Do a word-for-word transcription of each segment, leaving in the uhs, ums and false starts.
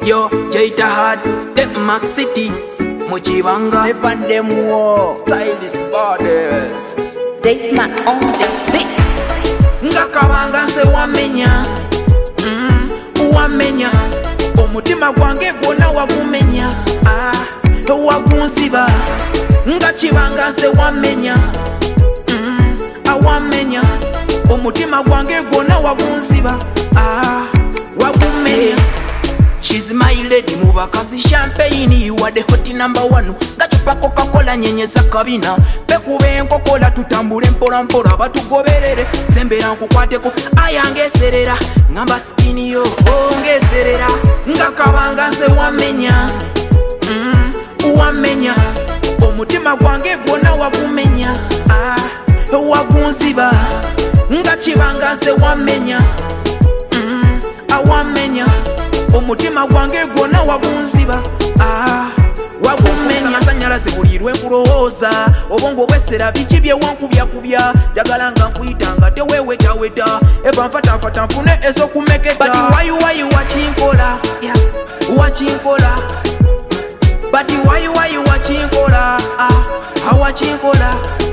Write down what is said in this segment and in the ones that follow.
Yo, Jaita Hard, the Max City, Mochibanga, They find them war, stylist borders. Dave Mac on this beat. Ngakabanga se wamenya, mm, wamenya. Omutima gwange gwona wagumenya, ah, wagunsiba. Ngachibanga se wamenya, mm, awamenya. Omutima gwange gwona wagunsiba, ah, wagumenya. She's my lady, mubakazi champagne, you are the hot number one. Gachupa Coca-Cola nyenyeza kabina. Bekube nkokola tutambule mpola mpola batugoberere. Zembera nkukwateko ayange serera. Ngamba skinny yo onge serera. Ngakabanga se wamenya. Mm, wamenya. Omutima gwange gwona wagumenya. Ah, wagunsiba. Ngachibanga se wamenya. Mm, awamenya. Omutima gwange gwona wagunsiba, ah, wagumenya. Masanyalaze buli lwenkulowooza, obwongo bwesera biki bye wankubyakubya. Njagala nga nkuyitanga tewewetaweta, eba nfatafata nfune ez'okumeketa. But why why wakinkola, yeah, wakinkola. But why why wakinkola, ah, awakinkola.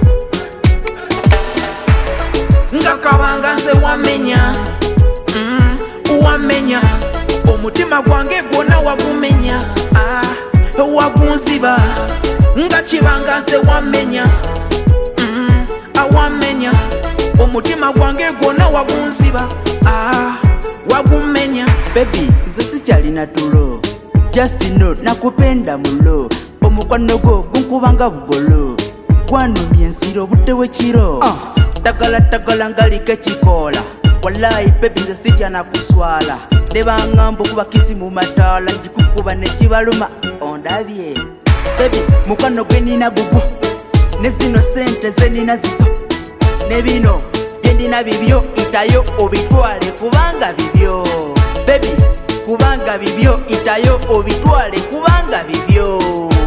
Ngakabanga nze wamenya, mm, wamenya. Omutima gwange gwona wagumenya, ah, wagunsiba. Ngachibanga nze wamenya, mm, awamenya. Omutima gwange gwona wagunsiba, ah, wagumenya. Baby, nze sikyalina tulo, just know nakupenda mulo. Omukwano gwo gunkubanga bugolo, gwanumya ensiro obudde w'ekiro. uh, Tagala tagala ngalike kikola, wallahi baby nze sitya nakuswala. Debanga mbukuba kisi mu matala, njikukuba ne kibaluma ondabye. Baby, mukwano gwe nina gugu, ne zino sente ze nina zizo, ne bino bye ndina bibyo, itayo obitwale kubanga bibyo. Baby, kubanga bibyo, itayo obitwale kubanga bibyo.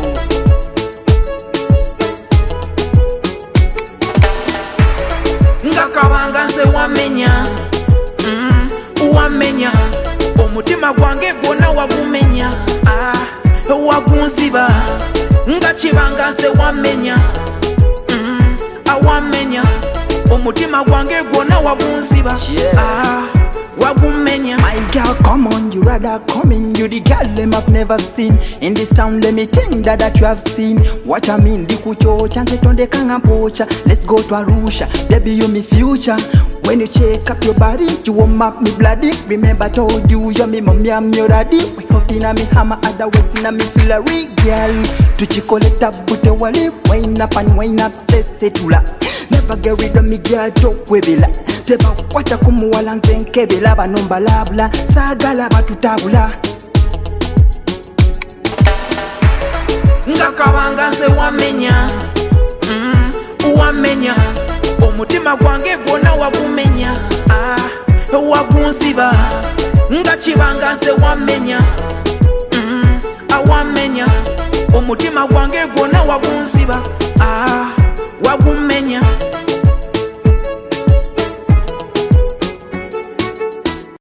Ngakabanga nze wamenya, mm, wamenya. Omutima gwange gwona wagumenya, ah, wagunsiba. Ngachibanga nze wamenya, mm, awamenya. Omutima gwange gwona wagunsiba, yeah. Ah, wagumenya. My girl, come on, you rather come in. You the girl them I've never seen in this town. Let me think that that you have seen. What I mean, dikucho chance tonde kanga pocha. Let's go to Arusha, baby you me future. When you check up your body, you warm up me bloody. Remember I told you you're me mommy, I'm your daddy. We hop in a me hammer, other words in a me fillery, girl. To chicoleta bute wali, wine up and wine up, say setula. Never get rid of me, girl, talk webila. Teba wata kumuwala nze nkebela banomba labla. Sagala batutabula. Ngakabanga nze wamenya, mm, wamenya. Omutima gwange gwona wagumenya, ah, wagunsiba. Ngachibanga nze wamenya, mm, awamenya. Omutima gwange gwona wagunsiba, ah, wagumenya.